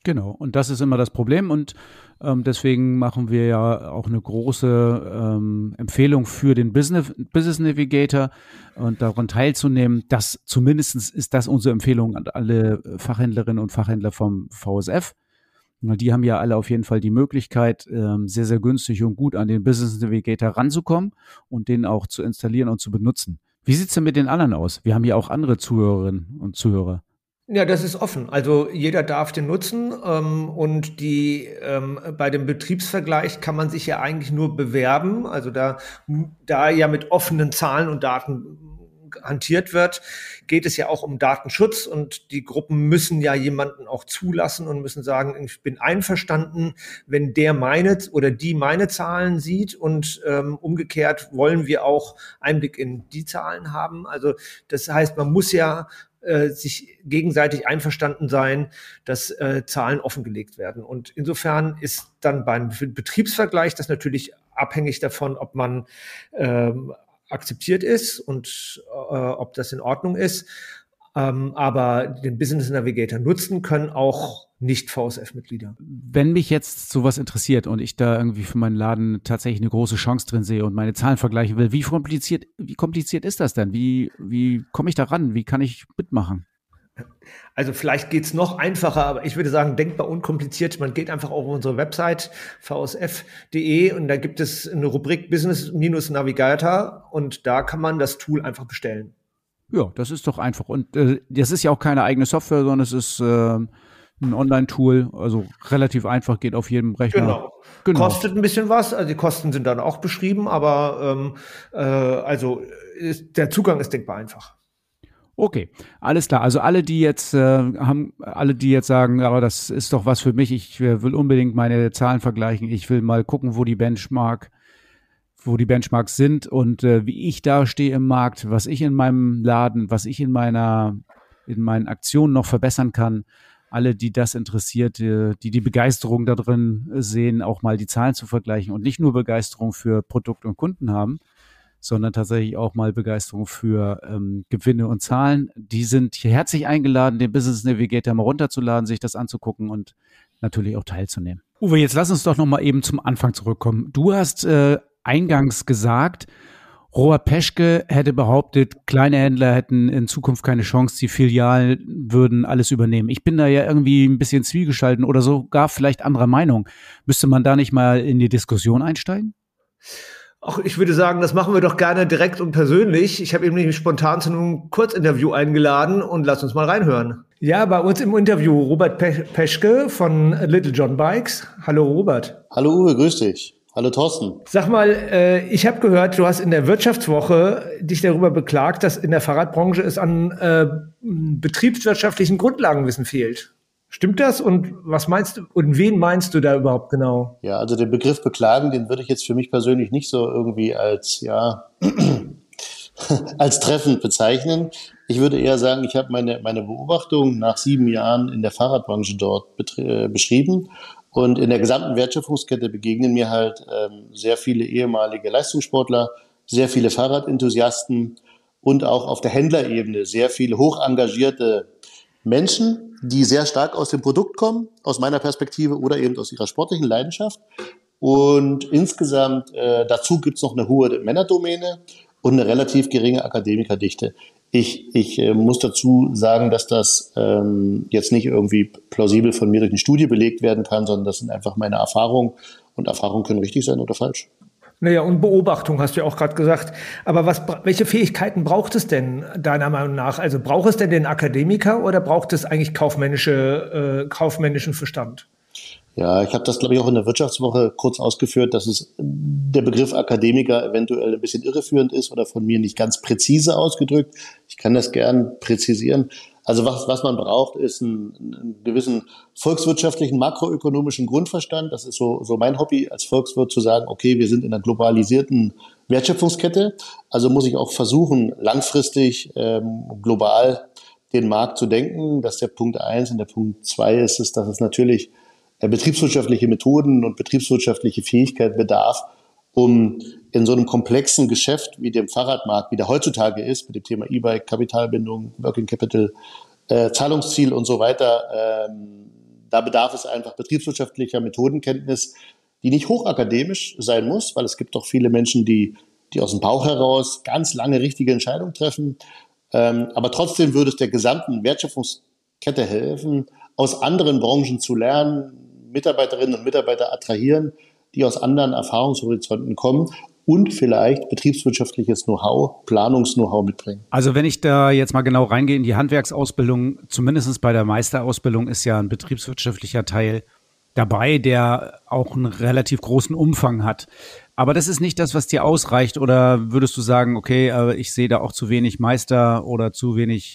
Genau, und das ist immer das Problem und deswegen machen wir ja auch eine große Empfehlung für den Business Navigator und daran teilzunehmen. Das zumindest ist das unsere Empfehlung an alle Fachhändlerinnen und Fachhändler vom VSF. Die haben ja alle auf jeden Fall die Möglichkeit, sehr, sehr günstig und gut an den Business Navigator ranzukommen und den auch zu installieren und zu benutzen. Wie sieht's denn mit den anderen aus? Wir haben ja auch andere Zuhörerinnen und Zuhörer. Ja, das ist offen. Also jeder darf den nutzen und bei dem Betriebsvergleich kann man sich ja eigentlich nur bewerben. Also da ja mit offenen Zahlen und Daten hantiert wird, geht es ja auch um Datenschutz und die Gruppen müssen ja jemanden auch zulassen und müssen sagen, ich bin einverstanden, wenn der meine oder die meine Zahlen sieht und umgekehrt wollen wir auch Einblick in die Zahlen haben. Also das heißt, man muss ja sich gegenseitig einverstanden sein, dass Zahlen offengelegt werden. Und insofern ist dann beim Betriebsvergleich das natürlich abhängig davon, ob man akzeptiert ist und ob das in Ordnung ist. Aber den Business Navigator nutzen können auch Nicht-VSF-Mitglieder. Wenn mich jetzt sowas interessiert und ich da irgendwie für meinen Laden tatsächlich eine große Chance drin sehe und meine Zahlen vergleichen will, wie kompliziert ist das denn? Wie komme ich da ran? Wie kann ich mitmachen? Also vielleicht geht's noch einfacher, aber ich würde sagen, denkbar unkompliziert. Man geht einfach auf unsere Website vsf.de und da gibt es eine Rubrik Business-Navigator und da kann man das Tool einfach bestellen. Ja, das ist doch einfach. Und das ist ja auch keine eigene Software, sondern es ist ein Online-Tool, also relativ einfach, geht auf jedem Rechner. Genau. Kostet ein bisschen was, also die Kosten sind dann auch beschrieben, aber der Zugang ist denkbar einfach. Okay, alles klar. Also alle, die jetzt sagen, aber das ist doch was für mich, ich will unbedingt meine Zahlen vergleichen, ich will mal gucken, wo die Benchmarks sind und wie ich da stehe im Markt, was ich in meinem Laden, was ich in meinen Aktionen noch verbessern kann. Alle, die das interessiert, die Begeisterung da drin sehen, auch mal die Zahlen zu vergleichen und nicht nur Begeisterung für Produkt und Kunden haben, sondern tatsächlich auch mal Begeisterung für Gewinne und Zahlen. Die sind hier herzlich eingeladen, den Business Navigator mal runterzuladen, sich das anzugucken und natürlich auch teilzunehmen. Uwe, jetzt lass uns doch noch mal eben zum Anfang zurückkommen. Du hast eingangs gesagt, Robert Peschke hätte behauptet, kleine Händler hätten in Zukunft keine Chance, die Filialen würden alles übernehmen. Ich bin da ja irgendwie ein bisschen zwiegespalten oder sogar vielleicht anderer Meinung. Müsste man da nicht mal in die Diskussion einsteigen? Ach, ich würde sagen, das machen wir doch gerne direkt und persönlich. Ich habe eben nämlich spontan zu einem Kurzinterview eingeladen und lass uns mal reinhören. Ja, bei uns im Interview Robert Peschke von Little John Bikes. Hallo Robert. Hallo Uwe, grüß dich. Hallo Thorsten. Sag mal, ich habe gehört, du hast in der Wirtschaftswoche dich darüber beklagt, dass in der Fahrradbranche es an betriebswirtschaftlichen Grundlagenwissen fehlt. Stimmt das? Und was meinst du, und wen meinst du da überhaupt genau? Ja, also den Begriff beklagen, den würde ich jetzt für mich persönlich nicht so irgendwie als treffend bezeichnen. Ich würde eher sagen, ich habe meine Beobachtung nach 7 Jahren in der Fahrradbranche dort beschrieben. Und in der gesamten Wertschöpfungskette begegnen mir halt sehr viele ehemalige Leistungssportler, sehr viele Fahrradenthusiasten und auch auf der Händlerebene sehr viele hoch engagierte Menschen, die sehr stark aus dem Produkt kommen, aus meiner Perspektive oder eben aus ihrer sportlichen Leidenschaft. Und insgesamt dazu gibt's noch eine hohe Männerdomäne und eine relativ geringe Akademikerdichte. Ich muss dazu sagen, dass das jetzt nicht irgendwie plausibel von mir durch eine Studie belegt werden kann, sondern das sind einfach meine Erfahrungen und Erfahrungen können richtig sein oder falsch. Naja, und Beobachtung hast du ja auch gerade gesagt. Aber welche Fähigkeiten braucht es denn deiner Meinung nach? Also braucht es denn den Akademiker oder braucht es eigentlich kaufmännischen Verstand? Ja, ich habe das, glaube ich, auch in der Wirtschaftswoche kurz ausgeführt, dass der Begriff Akademiker eventuell ein bisschen irreführend ist oder von mir nicht ganz präzise ausgedrückt. Ich kann das gern präzisieren. Also was man braucht, ist einen gewissen volkswirtschaftlichen, makroökonomischen Grundverstand. Das ist so mein Hobby als Volkswirt, zu sagen, okay, wir sind in einer globalisierten Wertschöpfungskette. Also muss ich auch versuchen, langfristig global den Markt zu denken. Das ist der Punkt 1. Und der Punkt 2 ist es, dass es natürlich betriebswirtschaftliche Methoden und betriebswirtschaftliche Fähigkeit bedarf, um in so einem komplexen Geschäft wie dem Fahrradmarkt, wie der heutzutage ist, mit dem Thema E-Bike, Kapitalbindung, Working Capital, Zahlungsziel und so weiter, Da bedarf es einfach betriebswirtschaftlicher Methodenkenntnis, die nicht hochakademisch sein muss, weil es gibt doch viele Menschen, die aus dem Bauch heraus ganz lange richtige Entscheidungen treffen. Aber trotzdem würde es der gesamten Wertschöpfungskette helfen, aus anderen Branchen zu lernen, Mitarbeiterinnen und Mitarbeiter attrahieren, die aus anderen Erfahrungshorizonten kommen und vielleicht betriebswirtschaftliches Know-how, Planungs-Know-how mitbringen. Also wenn ich da jetzt mal genau reingehe in die Handwerksausbildung, zumindest bei der Meisterausbildung ist ja ein betriebswirtschaftlicher Teil dabei, der auch einen relativ großen Umfang hat. Aber das ist nicht das, was dir ausreicht, oder würdest du sagen, okay, ich sehe da auch zu wenig Meister oder zu wenig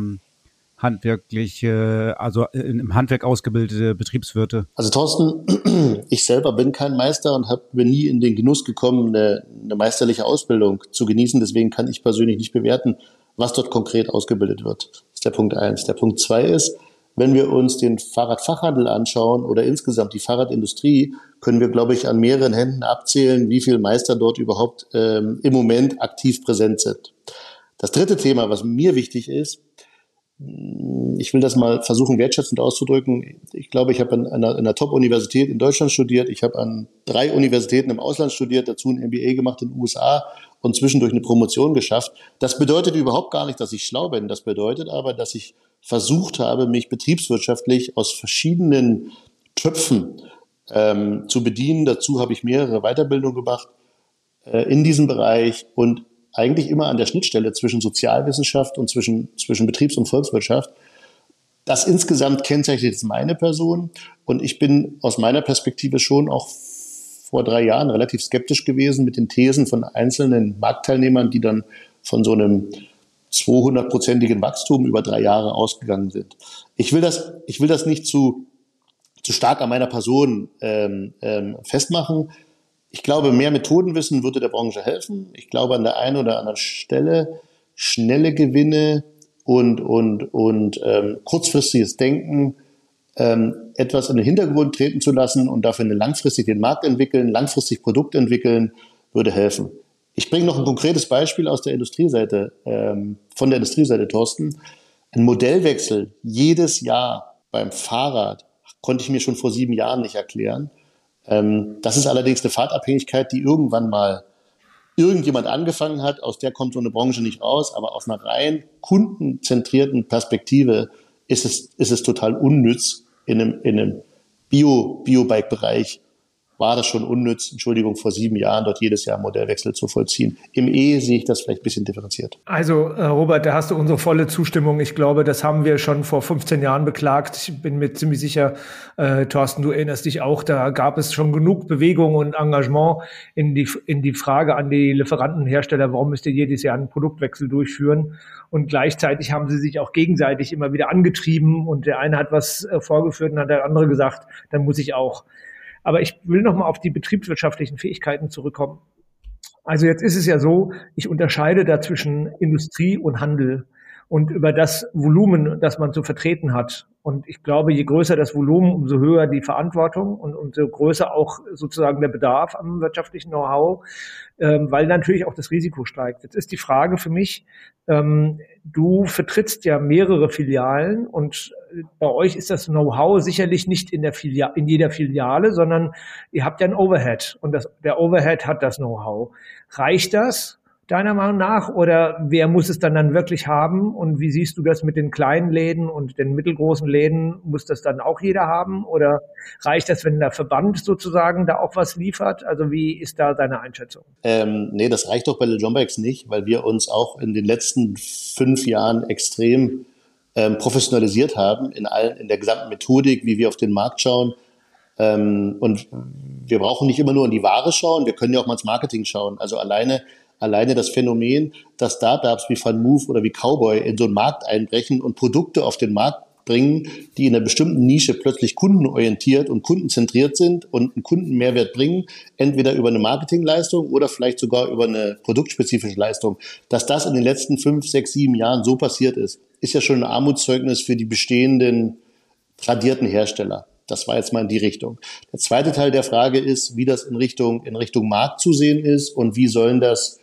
im Handwerk ausgebildete Betriebswirte? Also Thorsten, ich selber bin kein Meister und bin nie in den Genuss gekommen, eine meisterliche Ausbildung zu genießen. Deswegen kann ich persönlich nicht bewerten, was dort konkret ausgebildet wird. Das ist der Punkt 1. Der Punkt 2 ist, wenn wir uns den Fahrradfachhandel anschauen oder insgesamt die Fahrradindustrie, können wir, glaube ich, an mehreren Händen abzählen, wie viele Meister dort überhaupt im Moment aktiv präsent sind. Das dritte Thema, was mir wichtig ist, ich will das mal versuchen, wertschätzend auszudrücken. Ich glaube, ich habe an einer Top-Universität in Deutschland studiert. Ich habe an 3 Universitäten im Ausland studiert, dazu ein MBA gemacht in den USA und zwischendurch eine Promotion geschafft. Das bedeutet überhaupt gar nicht, dass ich schlau bin. Das bedeutet aber, dass ich versucht habe, mich betriebswirtschaftlich aus verschiedenen Töpfen zu bedienen. Dazu habe ich mehrere Weiterbildungen gemacht in diesem Bereich und eigentlich immer an der Schnittstelle zwischen Sozialwissenschaft und zwischen Betriebs- und Volkswirtschaft. Das insgesamt kennzeichnet jetzt meine Person und ich bin aus meiner Perspektive schon auch vor 3 Jahren relativ skeptisch gewesen mit den Thesen von einzelnen Marktteilnehmern, die dann von so einem 200-prozentigen Wachstum über 3 Jahre ausgegangen sind. Ich will das nicht zu stark an meiner Person festmachen. Ich glaube, mehr Methodenwissen würde der Branche helfen. Ich glaube, an der einen oder anderen Stelle schnelle Gewinne und kurzfristiges Denken etwas in den Hintergrund treten zu lassen und dafür langfristig den Markt entwickeln, langfristig Produkt entwickeln, würde helfen. Ich bringe noch ein konkretes Beispiel aus der Industrieseite, von der Industrieseite, Thorsten. Ein Modellwechsel jedes Jahr beim Fahrrad konnte ich mir schon vor 7 Jahren nicht erklären. Das ist allerdings eine Fahrtabhängigkeit, die irgendwann mal irgendjemand angefangen hat. Aus der kommt so eine Branche nicht raus. Aber aus einer rein kundenzentrierten Perspektive ist es total unnütz. In einem Bio-Bike-Bereich war das schon unnütz, vor 7 Jahren dort jedes Jahr Modellwechsel zu vollziehen. Im sehe ich das vielleicht ein bisschen differenziert. Also Robert, da hast du unsere volle Zustimmung. Ich glaube, das haben wir schon vor 15 Jahren beklagt. Ich bin mir ziemlich sicher, Thorsten, du erinnerst dich auch, da gab es schon genug Bewegung und Engagement in die Frage an die Lieferantenhersteller, warum müsst ihr jedes Jahr einen Produktwechsel durchführen? Und gleichzeitig haben sie sich auch gegenseitig immer wieder angetrieben und der eine hat was vorgeführt und hat der andere gesagt, dann muss ich auch. Aber ich will noch mal auf die betriebswirtschaftlichen Fähigkeiten zurückkommen. Also jetzt ist es ja so, ich unterscheide da zwischen Industrie und Handel und über das Volumen, das man zu vertreten hat. Und ich glaube, je größer das Volumen, umso höher die Verantwortung und umso größer auch sozusagen der Bedarf am wirtschaftlichen Know-how, weil natürlich auch das Risiko steigt. Jetzt ist die Frage für mich, du vertrittst ja mehrere Filialen und bei euch ist das Know-how sicherlich nicht in jeder Filiale, sondern ihr habt ja ein Overhead und der Overhead hat das Know-how. Reicht das deiner Meinung nach oder wer muss es dann wirklich haben und wie siehst du das mit den kleinen Läden und den mittelgroßen Läden? Muss das dann auch jeder haben oder reicht das, wenn der Verband sozusagen da auch was liefert? Also wie ist da deine Einschätzung? Nee, das reicht doch bei Le John Bikes nicht, weil wir uns auch in den letzten 5 Jahren extrem professionalisiert haben in der gesamten Methodik, wie wir auf den Markt schauen. Und wir brauchen nicht immer nur in die Ware schauen, wir können ja auch mal ins Marketing schauen. Also alleine das Phänomen, dass Startups wie FunMove oder wie Cowboy in so einen Markt einbrechen und Produkte auf den Markt bringen, die in einer bestimmten Nische plötzlich kundenorientiert und kundenzentriert sind und einen Kundenmehrwert bringen, entweder über eine Marketingleistung oder vielleicht sogar über eine produktspezifische Leistung. Dass das in den letzten 5, 6, 7 Jahren so passiert ist ja schon ein Armutszeugnis für die bestehenden tradierten Hersteller. Das war jetzt mal in die Richtung. Der zweite Teil der Frage ist, wie das in Richtung Markt zu sehen ist und wie sollen das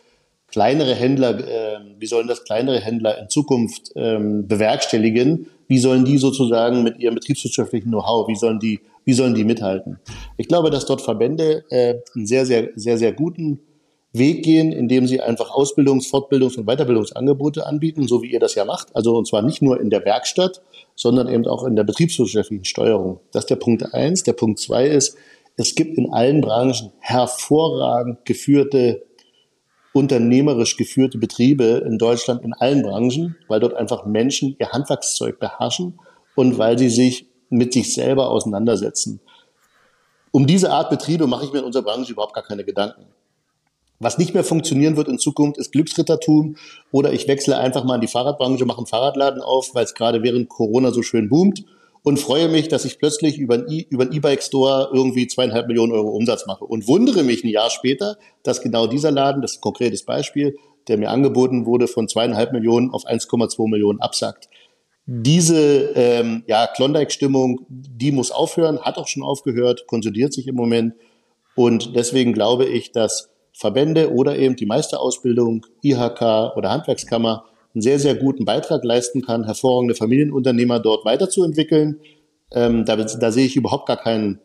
kleinere Händler in Zukunft bewerkstelligen? Wie sollen die sozusagen mit ihrem betriebswirtschaftlichen Know-how, wie sollen die mithalten? Ich glaube, dass dort Verbände einen sehr, sehr, sehr, sehr guten Weg gehen, indem sie einfach Ausbildungs-, Fortbildungs- und Weiterbildungsangebote anbieten, so wie ihr das ja macht. Also und zwar nicht nur in der Werkstatt, sondern eben auch in der betriebswirtschaftlichen Steuerung. Das ist der Punkt 1. Der Punkt 2 ist, es gibt in allen Branchen hervorragend geführte, unternehmerisch geführte Betriebe in Deutschland, in allen Branchen, weil dort einfach Menschen ihr Handwerkszeug beherrschen und weil sie sich mit sich selber auseinandersetzen. Um diese Art Betriebe mache ich mir in unserer Branche überhaupt gar keine Gedanken. Was nicht mehr funktionieren wird in Zukunft, ist Glücksrittertum oder ich wechsle einfach mal in die Fahrradbranche, mache einen Fahrradladen auf, weil es gerade während Corona so schön boomt und freue mich, dass ich plötzlich über einen E-Bike-Store irgendwie 2,5 Millionen Euro Umsatz mache und wundere mich ein Jahr später, dass genau dieser Laden, das ist ein konkretes Beispiel, der mir angeboten wurde, von 2,5 Millionen auf 1,2 Millionen absackt. Diese Klondike-Stimmung, die muss aufhören, hat auch schon aufgehört, konsolidiert sich im Moment und deswegen glaube ich, dass Verbände oder eben die Meisterausbildung, IHK oder Handwerkskammer einen sehr, sehr guten Beitrag leisten kann, hervorragende Familienunternehmer dort weiterzuentwickeln. Da sehe ich überhaupt gar keinen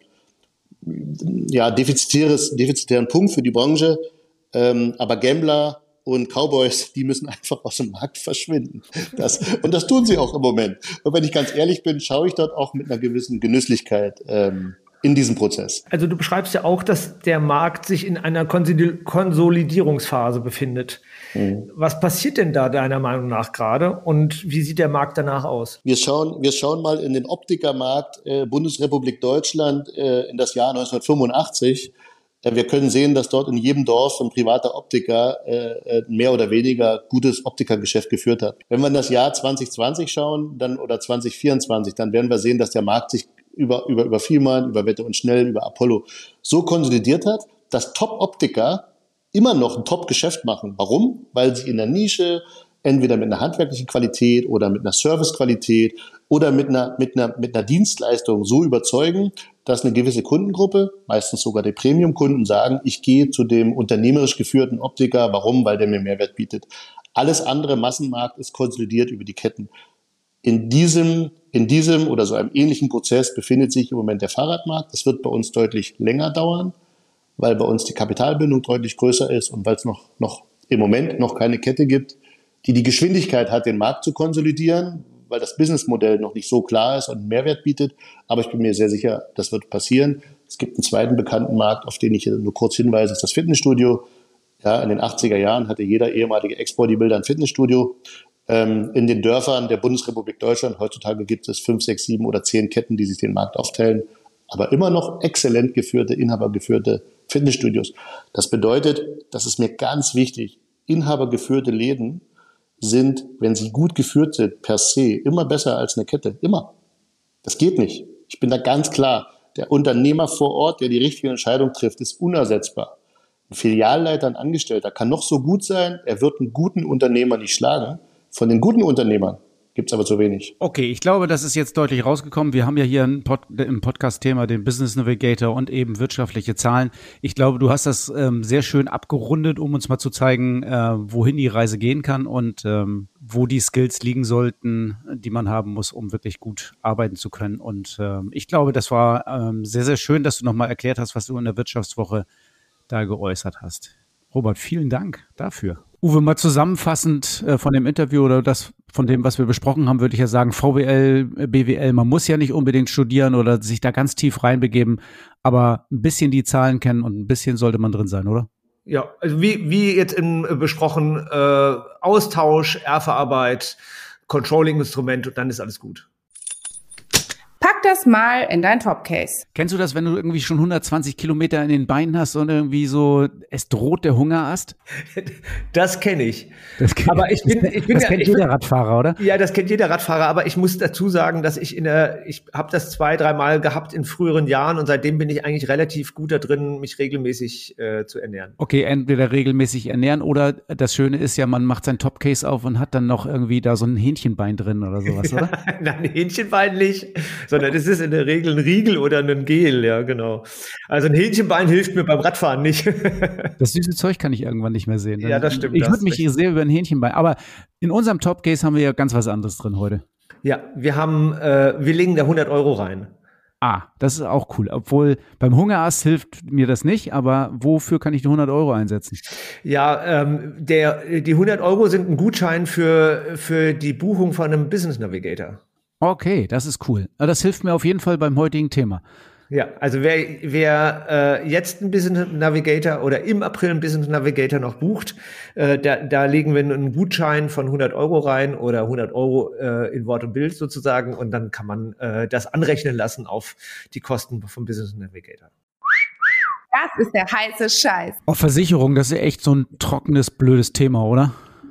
defizitären Punkt für die Branche. Aber Gambler und Cowboys, die müssen einfach aus dem Markt verschwinden. Und das tun sie auch im Moment. Und wenn ich ganz ehrlich bin, schaue ich dort auch mit einer gewissen Genüsslichkeit in diesem Prozess. Also du beschreibst ja auch, dass der Markt sich in einer Konsolidierungsphase befindet. Mhm. Was passiert denn da deiner Meinung nach gerade und wie sieht der Markt danach aus? Wir schauen mal in den Optikermarkt Bundesrepublik Deutschland in das Jahr 1985. Wir können sehen, dass dort in jedem Dorf ein privater Optiker mehr oder weniger gutes Optikergeschäft geführt hat. Wenn wir in das Jahr 2020 schauen oder 2024, dann werden wir sehen, dass der Markt sich über Vielmann, über Wette und Schnell, über Apollo so konsolidiert hat, dass Top-Optiker immer noch ein Top-Geschäft machen. Warum? Weil sie in der Nische entweder mit einer handwerklichen Qualität oder mit einer Servicequalität oder mit einer Dienstleistung so überzeugen, dass eine gewisse Kundengruppe, meistens sogar die Premium-Kunden, sagen, ich gehe zu dem unternehmerisch geführten Optiker. Warum? Weil der mir Mehrwert bietet. Alles andere Massenmarkt ist konsolidiert über die Ketten. In diesem oder so einem ähnlichen Prozess befindet sich im Moment der Fahrradmarkt. Das wird bei uns deutlich länger dauern, weil bei uns die Kapitalbindung deutlich größer ist und weil es noch im Moment noch keine Kette gibt, die Geschwindigkeit hat, den Markt zu konsolidieren, weil das Businessmodell noch nicht so klar ist und einen Mehrwert bietet. Aber ich bin mir sehr sicher, das wird passieren. Es gibt einen zweiten bekannten Markt, auf den ich nur kurz hinweise, das ist das Fitnessstudio. Ja, in den 80er Jahren hatte jeder ehemalige Ex-Bodybuilder ein Fitnessstudio. In den Dörfern der Bundesrepublik Deutschland, heutzutage gibt es 5, 6, 7 oder 10 Ketten, die sich den Markt aufteilen, aber immer noch exzellent geführte, inhabergeführte Fitnessstudios. Das bedeutet, das ist mir ganz wichtig, inhabergeführte Läden sind, wenn sie gut geführt sind, per se immer besser als eine Kette. Immer. Das geht nicht. Ich bin da ganz klar. Der Unternehmer vor Ort, der die richtige Entscheidung trifft, ist unersetzbar. Ein Filialleiter, ein Angestellter kann noch so gut sein, er wird einen guten Unternehmer nicht schlagen. Von den guten Unternehmern gibt es aber zu wenig. Okay, ich glaube, das ist jetzt deutlich rausgekommen. Wir haben ja hier im Podcast-Thema den Business Navigator und eben wirtschaftliche Zahlen. Ich glaube, du hast das sehr schön abgerundet, um uns mal zu zeigen, wohin die Reise gehen kann und wo die Skills liegen sollten, die man haben muss, um wirklich gut arbeiten zu können. Und ich glaube, das war sehr, sehr schön, dass du nochmal erklärt hast, was du in der Wirtschaftswoche da geäußert hast. Robert, vielen Dank dafür. Uwe, mal zusammenfassend von dem Interview oder von dem, was wir besprochen haben, würde ich ja sagen, VWL, BWL, man muss ja nicht unbedingt studieren oder sich da ganz tief reinbegeben, aber ein bisschen die Zahlen kennen und ein bisschen sollte man drin sein, oder? Ja, also wie jetzt besprochen, Austausch, Erfahrarbeit, Controlling-Instrument und dann ist alles gut. Pack das mal in dein Topcase. Kennst du das, wenn du irgendwie schon 120 Kilometer in den Beinen hast und irgendwie so, es droht der Hungerast? Das kenne ich. Aber das kennt jeder Radfahrer, oder? Ja, das kennt jeder Radfahrer, aber ich muss dazu sagen, dass ich habe das 2-3 Mal gehabt in früheren Jahren und seitdem bin ich eigentlich relativ gut da drin, mich regelmäßig zu ernähren. Okay, entweder regelmäßig ernähren oder das Schöne ist ja, man macht sein Topcase auf und hat dann noch irgendwie da so ein Hähnchenbein drin oder sowas, oder? Nein, Hähnchenbein nicht, sondern das ist in der Regel ein Riegel oder ein Gel, ja, genau. Also ein Hähnchenbein hilft mir beim Radfahren nicht. Das süße Zeug kann ich irgendwann nicht mehr sehen. Ja, das stimmt. Ich würde mich sehr über ein Hähnchenbein, aber in unserem Top-Case haben wir ja ganz was anderes drin heute. Ja, wir legen da 100 € rein. Ah, das ist auch cool. Obwohl beim Hungerast hilft mir das nicht, aber wofür kann ich die 100 € einsetzen? Ja, die 100 € sind ein Gutschein für die Buchung von einem Business Navigator. Okay, das ist cool. Das hilft mir auf jeden Fall beim heutigen Thema. Ja, also wer jetzt einen Business Navigator oder im April einen Business Navigator noch bucht, da legen wir einen Gutschein von 100 € rein oder 100 € in Wort und Bild sozusagen und dann kann man das anrechnen lassen auf die Kosten vom Business Navigator. Das ist der heiße Scheiß. Auf Versicherung, das ist echt so ein trockenes, blödes Thema, oder?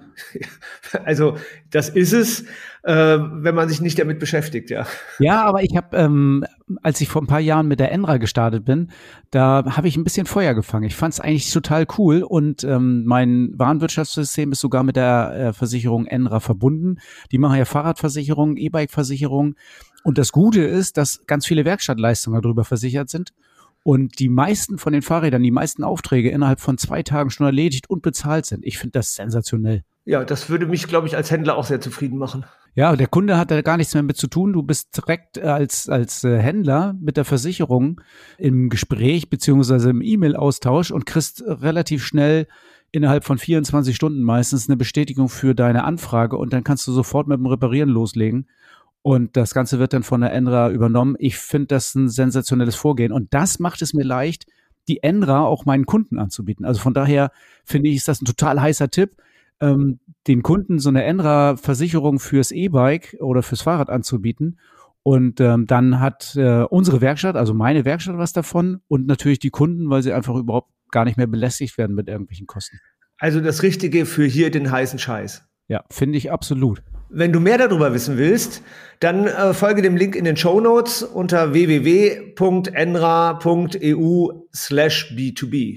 Also das ist es, wenn man sich nicht damit beschäftigt, ja. Ja, aber ich habe, als ich vor ein paar Jahren mit der Enra gestartet bin, da habe ich ein bisschen Feuer gefangen. Ich fand es eigentlich total cool und mein Warenwirtschaftssystem ist sogar mit der Versicherung Enra verbunden. Die machen ja Fahrradversicherung, E-Bike-Versicherung und das Gute ist, dass ganz viele Werkstattleistungen darüber versichert sind. Und die meisten von den Fahrrädern, die meisten Aufträge innerhalb von 2 Tagen schon erledigt und bezahlt sind. Ich finde das sensationell. Ja, das würde mich, glaube ich, als Händler auch sehr zufrieden machen. Ja, der Kunde hat da gar nichts mehr mit zu tun. Du bist direkt als Händler mit der Versicherung im Gespräch beziehungsweise im E-Mail-Austausch und kriegst relativ schnell innerhalb von 24 Stunden meistens eine Bestätigung für deine Anfrage und dann kannst du sofort mit dem Reparieren loslegen. Und das Ganze wird dann von der Enra übernommen. Ich finde das ein sensationelles Vorgehen. Und das macht es mir leicht, die Enra auch meinen Kunden anzubieten. Also von daher finde ich, ist das ein total heißer Tipp, den Kunden so eine Enra-Versicherung fürs E-Bike oder fürs Fahrrad anzubieten. Und dann hat unsere Werkstatt, also meine Werkstatt, was davon und natürlich die Kunden, weil sie einfach überhaupt gar nicht mehr belästigt werden mit irgendwelchen Kosten. Also das Richtige für hier den heißen Scheiß. Ja, finde ich absolut. Wenn du mehr darüber wissen willst, dann folge dem Link in den Shownotes unter www.enra.eu/b2b.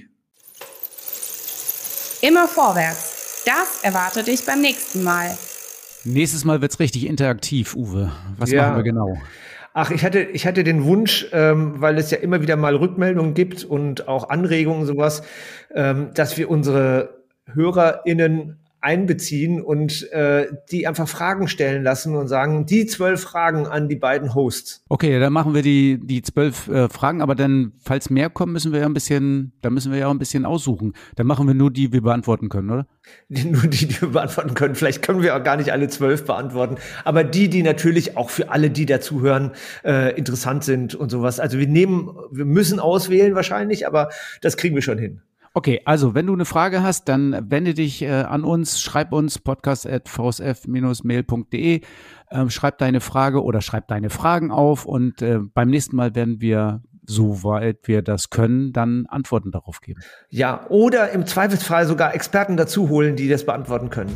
Immer vorwärts. Das erwartet dich beim nächsten Mal. Nächstes Mal wird's richtig interaktiv, Uwe. Was machen wir genau? Ach, ich hatte den Wunsch, weil es ja immer wieder mal Rückmeldungen gibt und auch Anregungen und sowas, dass wir unsere HörerInnen einbeziehen und die einfach Fragen stellen lassen und sagen, die 12 Fragen an die beiden Hosts. Okay, dann machen wir die 12 Fragen, aber dann, falls mehr kommen, müssen wir ja ein bisschen aussuchen. Dann machen wir nur die wir beantworten können, oder? Nur die wir beantworten können. Vielleicht können wir auch gar nicht alle 12 beantworten, aber die natürlich auch für alle, die dazuhören, interessant sind und sowas. Also wir müssen auswählen wahrscheinlich, aber das kriegen wir schon hin. Okay, also wenn du eine Frage hast, dann wende dich an uns, schreib uns podcast@vsf-mail.de, schreib deine Frage oder schreib deine Fragen auf und beim nächsten Mal werden wir, soweit wir das können, dann Antworten darauf geben. Ja, oder im Zweifelsfall sogar Experten dazu holen, die das beantworten können.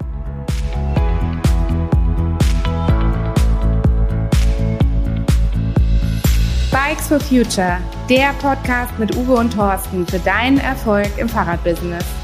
Bikes for Future, der Podcast mit Uwe und Thorsten für deinen Erfolg im Fahrradbusiness.